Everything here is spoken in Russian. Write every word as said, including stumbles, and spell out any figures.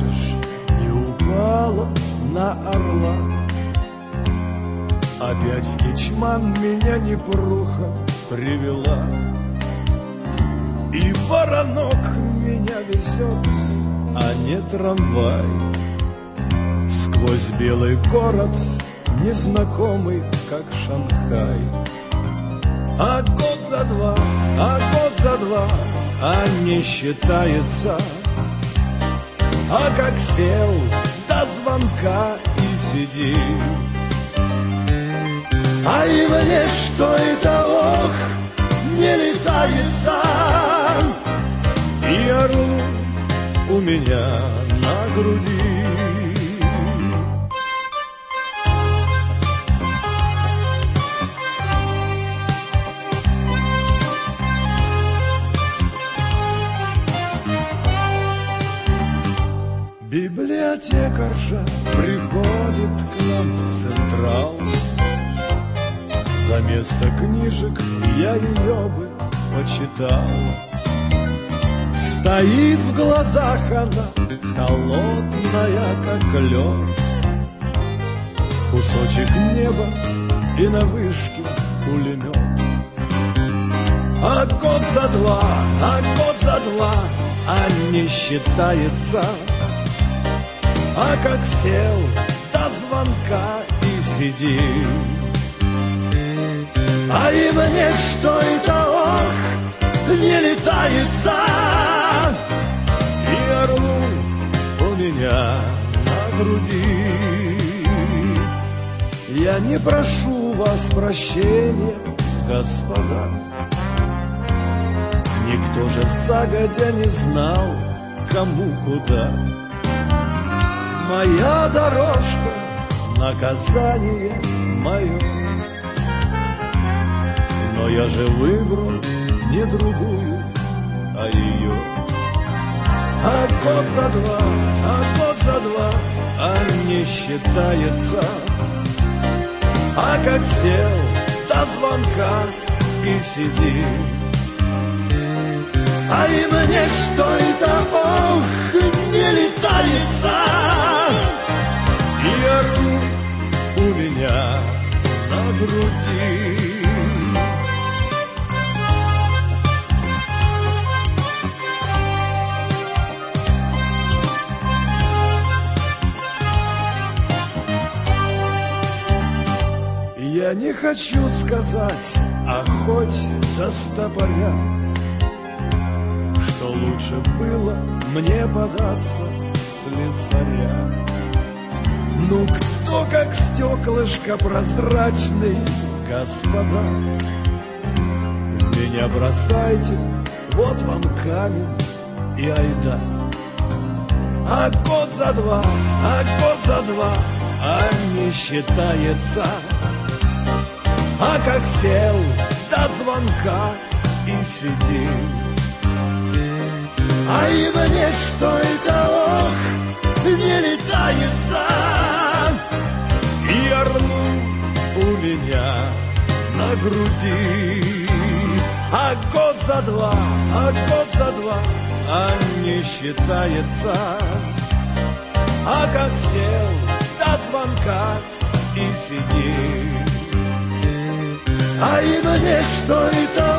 ночь не упала на орла. Опять в Кичман меня непруха привела, и воронок меня везет, а не трамвай. Сквозь белый город, незнакомый, как Шанхай. А год за два, а год за два, а не считается. А как сел до звонка и сидит. А и мне что это, ох, не летается. И орлу у меня на груди. Библиотекарша приходит к нам в Централ. За место книжек я ее бы почитал. Стоит в глазах она, холодная, как лед. Кусочек неба и на вышке пулемет. А год за два, а год за два, а не считается. А как сел до звонка и сидит. А и мне что это, ох, не летается. И орлу у меня на груди. Я не прошу вас прощения, господа. Никто же загодя не знал, кому куда. Моя дорожка, наказание мое. Но я же выбрал не другую, а ее. А год за два, а год за два, а не считается. А как сел до звонка и сидит. А и мне что это, ох, не летается. И орлу у меня на груди. Я не хочу сказать, а хоть застопоря, что лучше было мне податься в слесаря. Ну кто как стеклышко прозрачный, господа, меня бросайте, вот вам камень и айда. А год за два, а год за два, а не считается. А как сел до звонка и сидит. А и мне что это, ох, не летается. И орлу у меня на груди. А год за два, а год за два, а не считается. А как сел до звонка и сидит. А и мне что это,